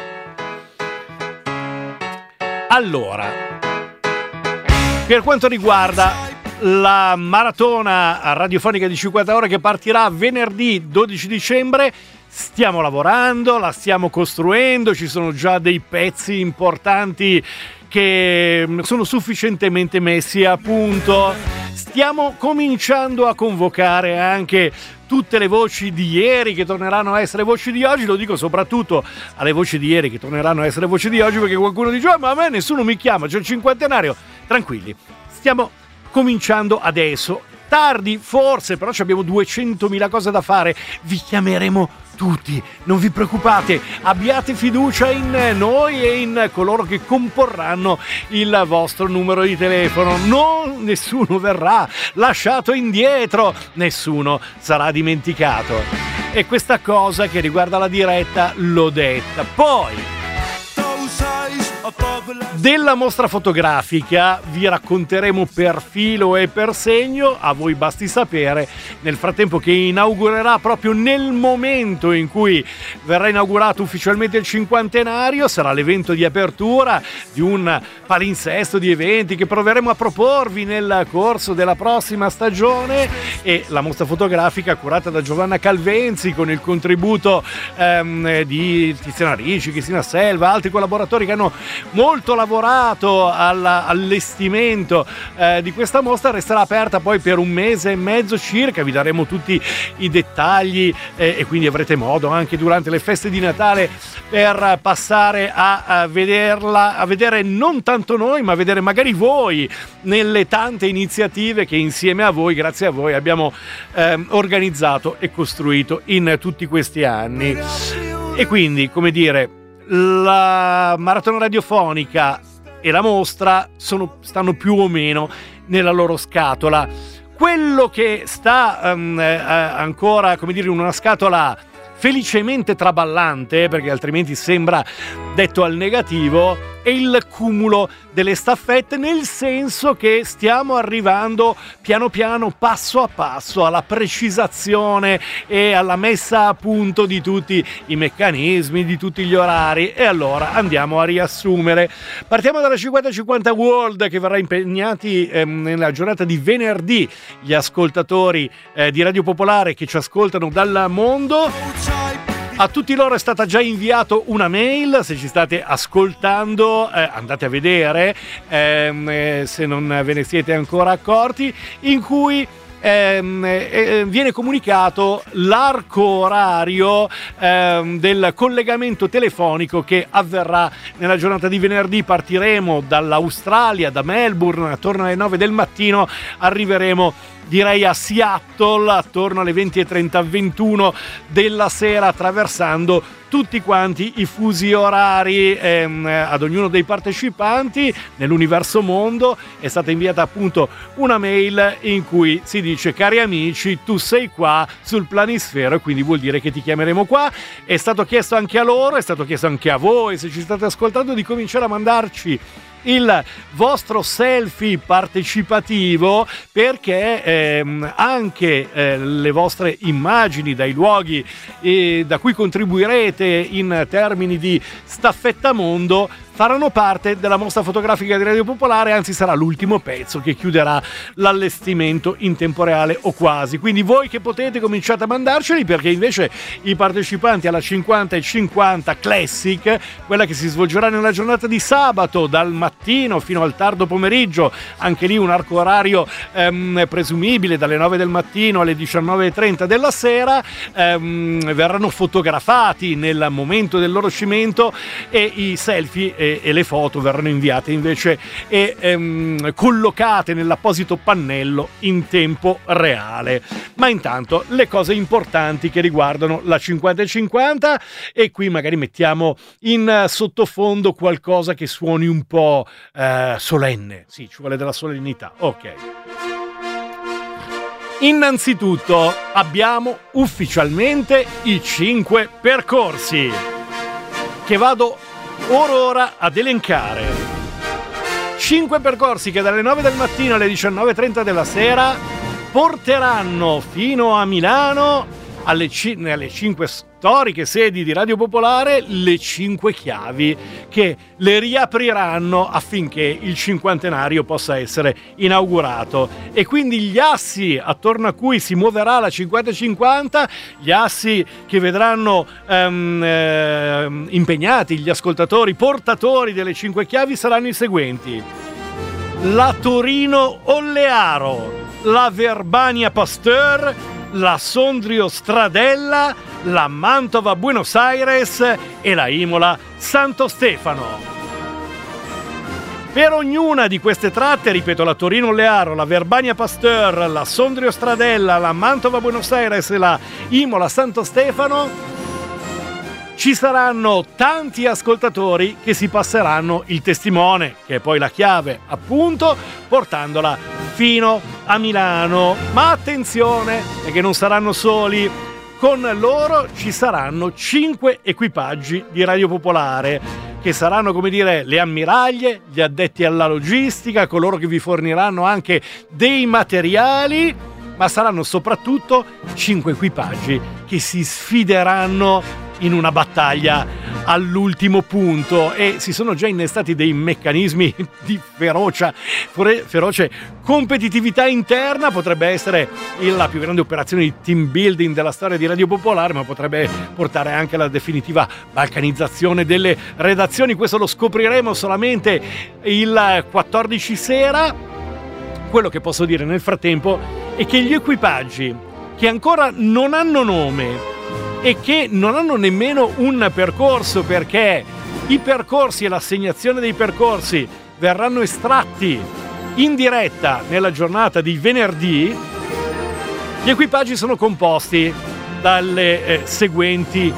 Speaker 8: Allora, per quanto riguarda la maratona radiofonica di 50 ore che partirà venerdì 12 dicembre, stiamo lavorando, la stiamo costruendo, ci sono già dei pezzi importanti che sono sufficientemente messi a punto. Stiamo cominciando a convocare anche tutte le voci di ieri che torneranno a essere voci di oggi. Lo dico soprattutto alle voci di ieri che torneranno a essere voci di oggi, perché qualcuno dice ma a me nessuno mi chiama, c'è il cinquantenario. Tranquilli, stiamo cominciando adesso, tardi forse, però abbiamo 200.000 cose da fare. Vi chiameremo tutti, non vi preoccupate, abbiate fiducia in noi e in coloro che comporranno il vostro numero di telefono. Nessuno verrà lasciato indietro, nessuno sarà dimenticato. E questa cosa che riguarda la diretta l'ho detta. Poi della mostra fotografica vi racconteremo per filo e per segno, a voi basti sapere. Nel frattempo, che inaugurerà proprio nel momento in cui verrà inaugurato ufficialmente il cinquantenario, sarà l'evento di apertura di un palinsesto di eventi che proveremo a proporvi nel corso della prossima stagione, e la mostra fotografica curata da Giovanna Calvenzi con il contributo di Tiziana Ricci, Cristina Selva, altri collaboratori che hanno molto lavorato all'allestimento di questa mostra. Resterà aperta poi per un mese e mezzo circa, vi daremo tutti i dettagli e quindi avrete modo anche durante le feste di Natale per passare a vederla, a vedere non tanto noi, ma a vedere magari voi nelle tante iniziative che insieme a voi, grazie a voi, abbiamo organizzato e costruito in tutti questi anni. E quindi, come dire, la maratona radiofonica e la mostra stanno più o meno nella loro scatola. Quello che sta ancora, come dire, in una scatola felicemente traballante, perché altrimenti sembra detto al negativo, è il cumulo delle staffette, nel senso che stiamo arrivando piano piano, passo a passo, alla precisazione e alla messa a punto di tutti i meccanismi, di tutti gli orari. E allora andiamo a riassumere. Partiamo dalla 50-50 World, che verrà impegnati nella giornata di venerdì gli ascoltatori di Radio Popolare che ci ascoltano dal mondo. A tutti loro è stata già inviato una mail, se ci state ascoltando andate a vedere se non ve ne siete ancora accorti, in cui viene comunicato l'arco orario del collegamento telefonico che avverrà nella giornata di venerdì. Partiremo dall'Australia, da Melbourne, attorno alle 9 del mattino, arriveremo direi a Seattle attorno alle 20:30, 21 della sera, attraversando tutti quanti i fusi orari. Ad ognuno dei partecipanti nell'universo mondo è stata inviata appunto una mail in cui si dice: cari amici, tu sei qua sul planisfero, e quindi vuol dire che ti chiameremo qua. È stato chiesto anche a loro, è stato chiesto anche a voi, se ci state ascoltando, di cominciare a mandarci il vostro selfie partecipativo, perché anche le vostre immagini dai luoghi da cui contribuirete in termini di staffettamondo faranno parte della mostra fotografica di Radio Popolare, anzi sarà l'ultimo pezzo che chiuderà l'allestimento in tempo reale o quasi. Quindi voi che potete cominciate a mandarceli, perché invece i partecipanti alla 50-50 Classic, quella che si svolgerà nella giornata di sabato dal mattino fino al tardo pomeriggio, anche lì un arco orario presumibile dalle 9 del mattino alle 19:30 della sera, verranno fotografati nel momento del loro scimento, e i selfie e le foto verranno inviate invece e collocate nell'apposito pannello in tempo reale. Ma intanto le cose importanti che riguardano la 50-50, e qui magari mettiamo in sottofondo qualcosa che suoni un po' solenne. Sì, ci vuole della solennità. Ok. Innanzitutto abbiamo ufficialmente i 5 percorsi che vado ora ad elencare. 5 percorsi che dalle 9 del mattino alle 19:30 della sera porteranno fino a Milano, nelle 5 storiche sedi di Radio Popolare, le 5 chiavi che le riapriranno affinché il cinquantenario possa essere inaugurato. E quindi gli assi attorno a cui si muoverà la 50-50, gli assi che vedranno impegnati gli ascoltatori portatori delle 5 chiavi saranno i seguenti: la Torino-Ollearo, la Verbania-Pasteur, la Sondrio-Stradella, la Mantova-Buenos Aires e la Imola-Santo Stefano. Per ognuna di queste tratte, ripeto, la Torino-Ollearo, la Verbania-Pasteur, la Sondrio-Stradella, la Mantova-Buenos Aires e la Imola-Santo Stefano, ci saranno tanti ascoltatori che si passeranno il testimone, che è poi la chiave, appunto, portandola fino a Milano. Ma attenzione, perché non saranno soli. Con loro ci saranno 5 equipaggi di Radio Popolare, che saranno, come dire, le ammiraglie, gli addetti alla logistica, coloro che vi forniranno anche dei materiali, ma saranno soprattutto 5 equipaggi che si sfideranno in una battaglia all'ultimo punto, e si sono già innestati dei meccanismi di feroce competitività interna. Potrebbe essere la più grande operazione di team building della storia di Radio Popolare, ma potrebbe portare anche alla definitiva balcanizzazione delle redazioni. Questo lo scopriremo solamente il 14 sera. Quello che posso dire nel frattempo è che gli equipaggi che ancora non hanno nome e che non hanno nemmeno un percorso, perché i percorsi e l'assegnazione dei percorsi verranno estratti in diretta nella giornata di venerdì, gli equipaggi sono composti dalle seguenti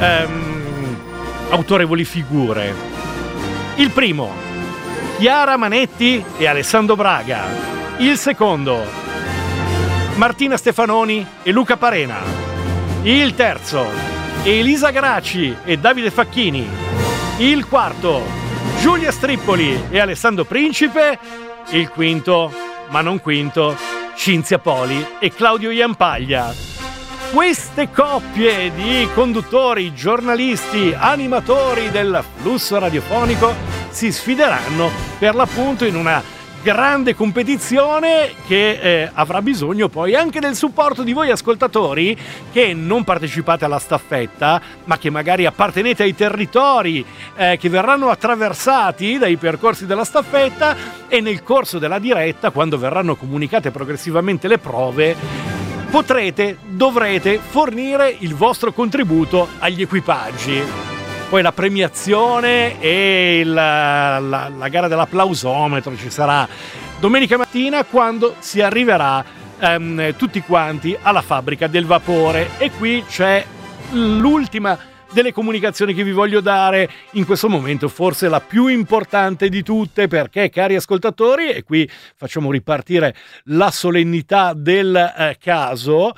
Speaker 8: autorevoli figure. Il primo, Chiara Manetti e Alessandro Braga. Il secondo, Martina Stefanoni e Luca Parena. Il terzo, Elisa Graci e Davide Facchini. Il quarto, Giulia Strippoli e Alessandro Principe. Il quinto, ma non quinto, Cinzia Poli e Claudio Iampaglia. Queste coppie di conduttori, giornalisti, animatori del flusso radiofonico si sfideranno per l'appunto in una grande competizione che avrà bisogno poi anche del supporto di voi ascoltatori che non partecipate alla staffetta, ma che magari appartenete ai territori che verranno attraversati dai percorsi della staffetta, e nel corso della diretta, quando verranno comunicate progressivamente le prove, dovrete fornire il vostro contributo agli equipaggi. Poi la premiazione e la gara dell'applausometro ci sarà domenica mattina, quando si arriverà tutti quanti alla fabbrica del vapore. E qui c'è l'ultima delle comunicazioni che vi voglio dare in questo momento, forse la più importante di tutte, perché, cari ascoltatori, e qui facciamo ripartire la solennità del caso,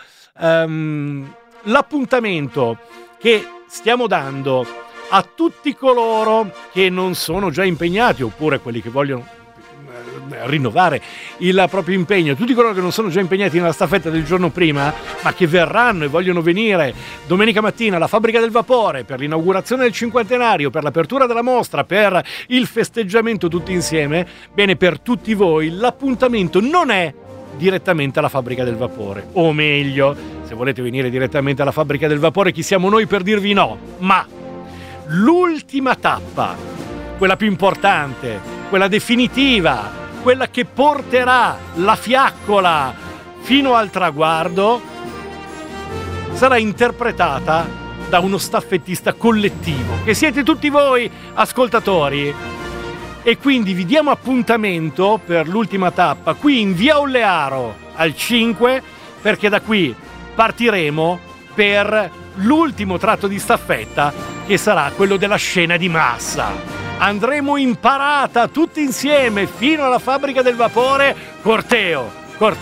Speaker 8: l'appuntamento che stiamo dando a tutti coloro che non sono già impegnati, oppure quelli che vogliono rinnovare il proprio impegno, tutti coloro che non sono già impegnati nella staffetta del giorno prima, ma che verranno e vogliono venire domenica mattina alla Fabbrica del Vapore per l'inaugurazione del cinquantenario, per l'apertura della mostra, per il festeggiamento tutti insieme. Bene, per tutti voi l'appuntamento non è direttamente alla Fabbrica del Vapore, o meglio, se volete venire direttamente alla Fabbrica del Vapore, chi siamo noi per dirvi no? Ma l'ultima tappa, quella più importante, quella definitiva, quella che porterà la fiaccola fino al traguardo, sarà interpretata da uno staffettista collettivo, che siete tutti voi ascoltatori. E quindi vi diamo appuntamento per l'ultima tappa qui in via Ollearo al 5, perché da qui partiremo per l'ultimo tratto di staffetta, che sarà quello della scena di massa. Andremo in parata tutti insieme fino alla fabbrica del vapore, corteo,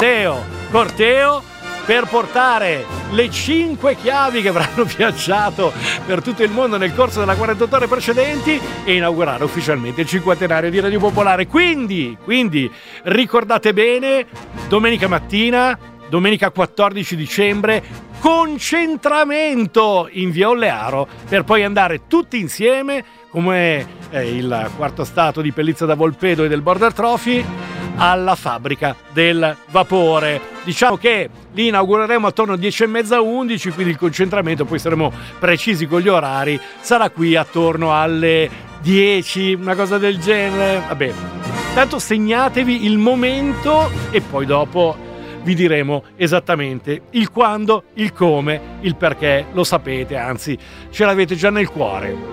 Speaker 8: per portare le 5 chiavi che avranno viaggiato per tutto il mondo nel corso della 48 ore precedenti e inaugurare ufficialmente il cinquantenario di Radio Popolare. Quindi ricordate bene, domenica mattina, domenica 14 dicembre, concentramento in via Ollearo per poi andare tutti insieme, come il quarto stato di Pellizza da Volpedo e del Border Trophy, alla fabbrica del vapore. Diciamo che li inaugureremo attorno alle 10:30-11, quindi il concentramento, poi saremo precisi con gli orari, sarà qui attorno alle 10, una cosa del genere. Vabbè, tanto segnatevi il momento e poi dopo vi diremo esattamente il quando, il come, il perché, lo sapete, anzi ce l'avete già nel cuore.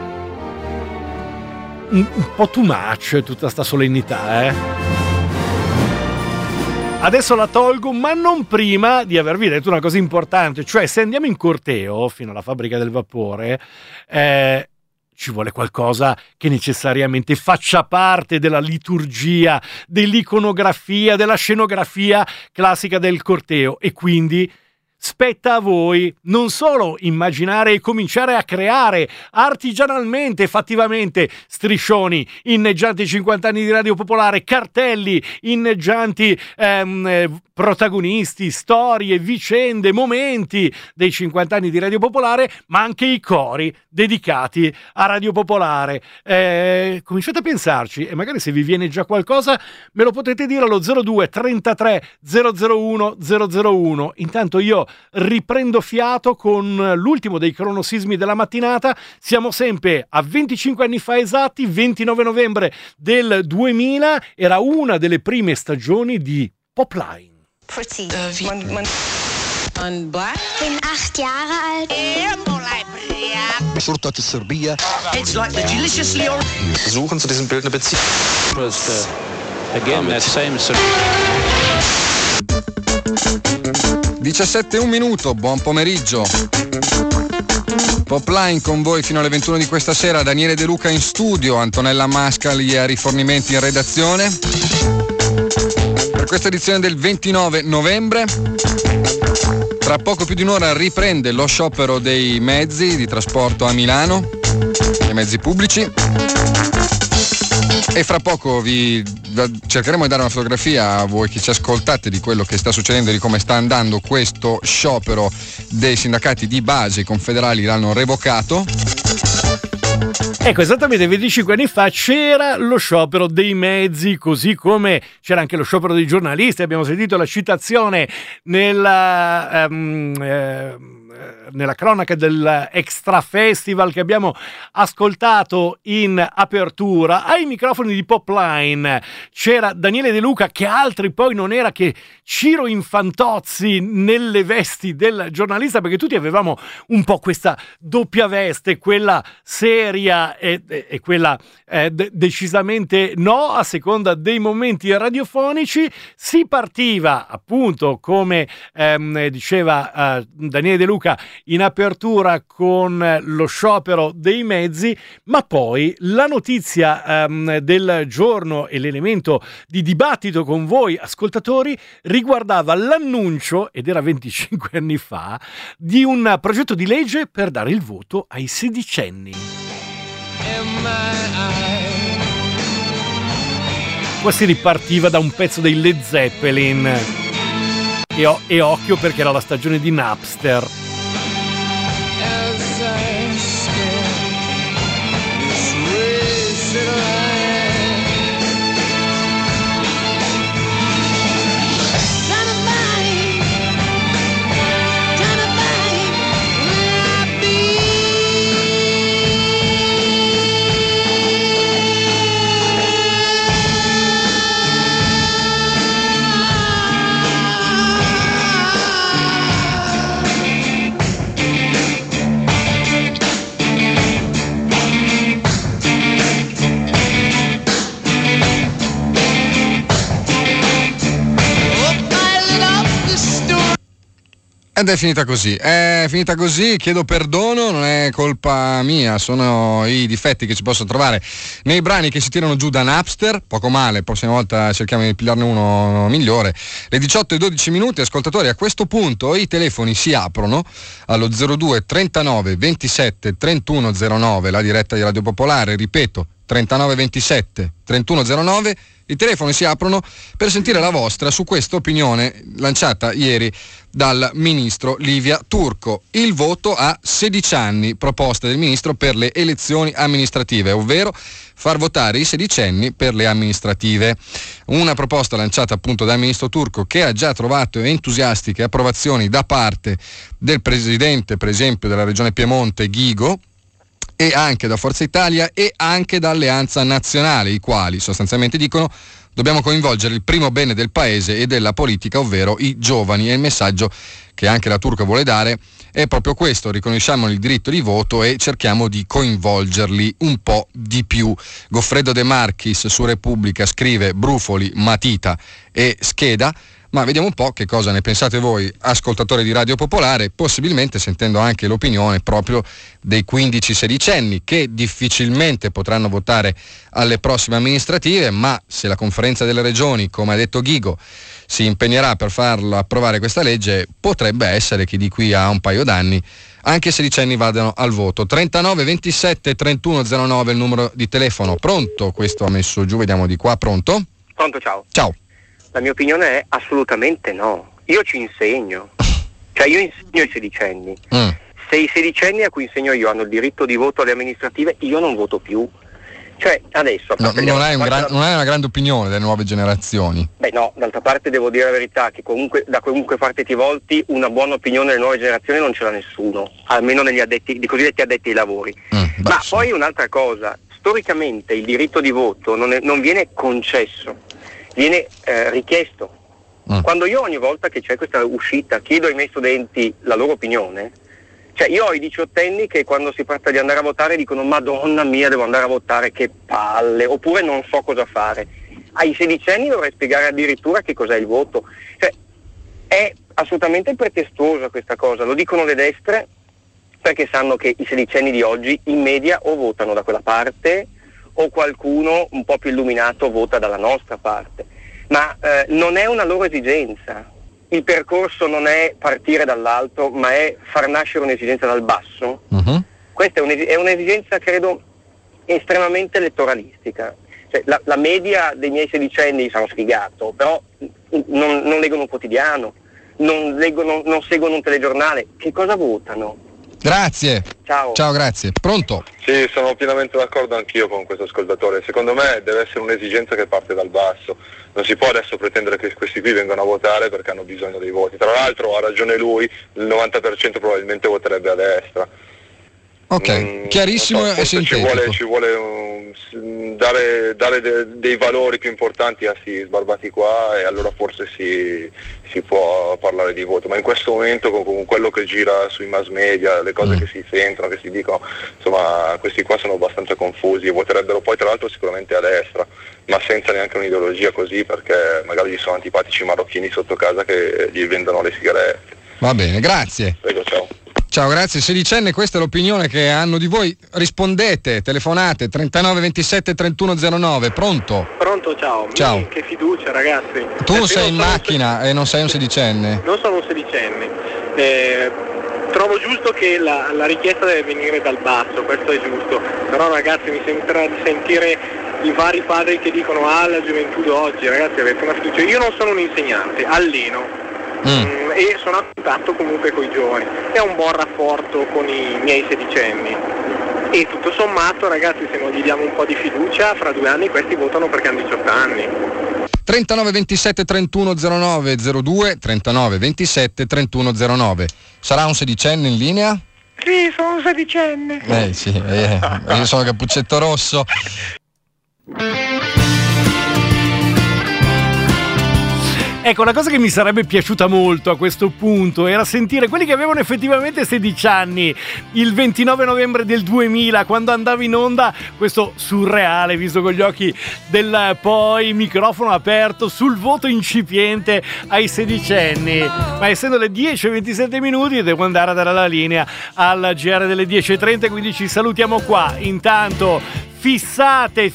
Speaker 8: Un po' too much tutta sta solennità, Adesso la tolgo, ma non prima di avervi detto una cosa importante, cioè se andiamo in corteo fino alla fabbrica del vapore, ci vuole qualcosa che necessariamente faccia parte della liturgia, dell'iconografia, della scenografia classica del corteo, e quindi spetta a voi non solo immaginare e cominciare a creare artigianalmente e fattivamente striscioni inneggianti ai 50 anni di Radio Popolare, cartelli inneggianti protagonisti, storie, vicende, momenti dei 50 anni di Radio Popolare, ma anche i cori dedicati a Radio Popolare. Cominciate a pensarci e magari se vi viene già qualcosa me lo potete dire allo 02 33 001 001. Intanto io riprendo fiato con l'ultimo dei cronosismi della mattinata. Siamo sempre a 25 anni fa esatti, 29 novembre del 2000, era una delle prime stagioni di Popline.
Speaker 4: Pretty. Und black? Bin 8 Jahre alt.
Speaker 6: Surtat Serbia.
Speaker 4: It's like the deliciously
Speaker 6: Versuchen zu diesem Bild eine Beziehung.
Speaker 23: Again, that same
Speaker 24: 17:01 minuto, buon pomeriggio. Popline con voi fino alle 21 di questa sera, Daniele De Luca in studio, Antonella Mascali a rifornimenti in redazione. Per questa edizione del 29 novembre, tra poco più di un'ora riprende lo sciopero dei mezzi di trasporto a Milano, dei mezzi pubblici, e fra poco vi cercheremo di dare una fotografia a voi che ci ascoltate di quello che sta succedendo e di come sta andando questo sciopero dei sindacati di base. I confederali l'hanno revocato.
Speaker 8: Ecco, esattamente 25 anni fa c'era lo sciopero dei mezzi, così come c'era anche lo sciopero dei giornalisti. Abbiamo sentito la citazione nella cronaca del Extra Festival che abbiamo ascoltato in apertura. Ai microfoni di Popline c'era Daniele De Luca, che altri poi non era che Ciro Infantozzi nelle vesti del giornalista, perché tutti avevamo un po' questa doppia veste, quella seria e quella decisamente no, a seconda dei momenti radiofonici. Si partiva appunto, come diceva Daniele De Luca in apertura, con lo sciopero dei mezzi, ma poi la notizia del giorno e l'elemento di dibattito con voi ascoltatori riguardava l'annuncio, ed era 25 anni fa, di un progetto di legge per dare il voto ai sedicenni. Qua si ripartiva da un pezzo dei Led Zeppelin e occhio, perché era la stagione di Napster.
Speaker 24: Ed è finita così, chiedo perdono, non è colpa mia, sono i difetti che si possono trovare nei brani che si tirano giù da Napster, poco male, prossima volta cerchiamo di pigliarne uno migliore. Le 18:12 minuti, ascoltatori, a questo punto i telefoni si aprono allo 02 39 27 31 09, la diretta di Radio Popolare, ripeto, 39 27 31 09, i telefoni si aprono per sentire la vostra su questa opinione lanciata ieri dal ministro Livia Turco. Il voto a 16 anni, proposta del ministro per le elezioni amministrative, ovvero far votare i sedicenni per le amministrative. Una proposta lanciata appunto dal ministro Turco che ha già trovato entusiastiche approvazioni da parte del presidente, per esempio, della regione Piemonte, Ghigo, e anche da Forza Italia e anche da Alleanza Nazionale, i quali sostanzialmente dicono: dobbiamo coinvolgere il primo bene del paese e della politica, ovvero i giovani, e il messaggio che anche la Turco vuole dare è proprio questo: riconosciamo il diritto di voto e cerchiamo di coinvolgerli un po' di più. Goffredo De Marchis su Repubblica scrive brufoli, matita e scheda. Ma vediamo un po' che cosa ne pensate voi, ascoltatori di Radio Popolare, possibilmente sentendo anche l'opinione proprio dei 15-16enni che difficilmente potranno votare alle prossime amministrative, ma se la conferenza delle regioni, come ha detto Ghigo, si impegnerà per farlo approvare questa legge, potrebbe essere che di qui a un paio d'anni anche i sedicenni vadano al voto. 39 27 31 09 il numero di telefono. Pronto? Questo ha messo giù, vediamo di qua. Pronto?
Speaker 2: Pronto, ciao.
Speaker 24: Ciao.
Speaker 2: La mia opinione è assolutamente no. Io ci insegno, cioè io insegno ai sedicenni. Se i sedicenni a cui insegno io hanno il diritto di voto alle amministrative, io non voto più. Cioè adesso
Speaker 24: non hai una grande opinione delle nuove generazioni.
Speaker 2: Beh no, d'altra parte devo dire la verità che comunque da qualunque parte ti volti una buona opinione delle nuove generazioni non ce l'ha nessuno, almeno negli addetti, i cosiddetti addetti ai lavori. Ma poi un'altra cosa, storicamente il diritto di voto non viene concesso, viene richiesto. Quando io ogni volta che c'è questa uscita chiedo ai miei studenti la loro opinione, cioè io ho i 18enni che quando si tratta di andare a votare dicono Madonna mia devo andare a votare, che palle, oppure non so cosa fare. Ai 16enni dovrei spiegare addirittura che cos'è il voto. Cioè è assolutamente pretestuosa questa cosa, lo dicono le destre perché sanno che i 16enni di oggi in media o votano da quella parte o qualcuno un po' più illuminato vota dalla nostra parte, ma non è una loro esigenza. Il percorso non è partire dall'alto, ma è far nascere un'esigenza dal basso. Questa è un'esigenza, credo, estremamente elettoralistica. Cioè, la media dei miei sedicenni, sarò sfigato, però non leggono un quotidiano, non seguono un telegiornale. Che cosa votano?
Speaker 24: Grazie.
Speaker 2: Ciao.
Speaker 24: Ciao, grazie. Pronto?
Speaker 6: Sì, sono pienamente d'accordo anch'io con questo ascoltatore. Secondo me deve essere un'esigenza che parte dal basso. Non si può adesso pretendere che questi qui vengano a votare perché hanno bisogno dei voti. Tra l'altro ha ragione lui, il 90% probabilmente voterebbe a destra.
Speaker 24: Ok, chiarissimo e sintetico.
Speaker 6: Ci vuole dare dei valori più importanti a questi sbarbati qua, e allora forse si può parlare di voto, ma in questo momento con quello che gira sui mass media, le cose che si sentono, che si dicono, insomma questi qua sono abbastanza confusi e voterebbero poi tra l'altro sicuramente a destra, ma senza neanche un'ideologia così, perché magari gli sono antipatici i marocchini sotto casa che gli vendono le sigarette.
Speaker 24: Va bene, grazie.
Speaker 6: Prego, ciao.
Speaker 24: Ciao, grazie. Sedicenne, questa è l'opinione che hanno di voi. Rispondete, telefonate 39 27 31 09. Pronto?
Speaker 7: Pronto, ciao.
Speaker 24: Ciao.
Speaker 7: Che fiducia, ragazzi.
Speaker 24: Tu sei in macchina e non sei un sedicenne.
Speaker 7: Non sono un sedicenne. Trovo giusto che la richiesta deve venire dal basso, questo è giusto. Però ragazzi mi sembra di sentire i vari padri che dicono la gioventù d'oggi, ragazzi avete una fiducia. Io non sono un insegnante, alleno. E sono a contatto comunque con i giovani e ho un buon rapporto con i miei sedicenni e tutto sommato ragazzi, se non gli diamo un po' di fiducia, fra 2 anni questi votano perché hanno 18 anni.
Speaker 24: 39 27 31 09 02 39 27 31 09. Sarà un sedicenne in linea?
Speaker 7: Sì, sono un sedicenne.
Speaker 24: Sì, io sono Cappuccetto Rosso.
Speaker 8: Ecco, una cosa che mi sarebbe piaciuta molto a questo punto era sentire quelli che avevano effettivamente 16 anni il 29 novembre del 2000, quando andava in onda questo surreale, visto con gli occhi del poi, microfono aperto sul voto incipiente ai sedicenni. Ma essendo le 10:27 minuti devo andare a dare la linea al GR delle 10:30, quindi ci salutiamo qua. Intanto fissate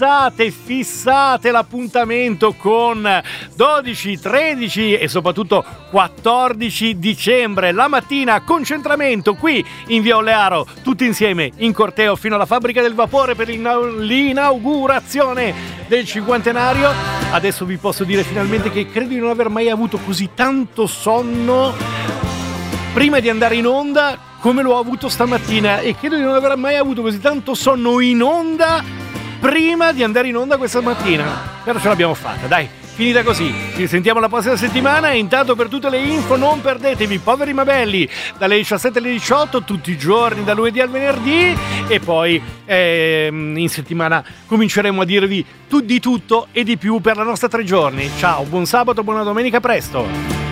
Speaker 8: l'appuntamento con 12, 13 e soprattutto 14 dicembre la mattina, concentramento qui in Via Olearo, tutti insieme in corteo fino alla fabbrica del vapore per l'inaugurazione del cinquantenario. Adesso vi posso dire finalmente che credo di non aver mai avuto così tanto sonno prima di andare in onda come l'ho avuto stamattina, e credo di non aver mai avuto così tanto sonno in onda prima di andare in onda questa mattina. Però ce l'abbiamo fatta, dai, finita così. Ci sentiamo la prossima settimana e intanto per tutte le info non perdetevi Poveri ma Belli dalle 17 alle 18 tutti i giorni, da lunedì al venerdì, e poi in settimana cominceremo a dirvi di tutto e di più per la nostra 3 giorni. Ciao, buon sabato, buona domenica, a presto.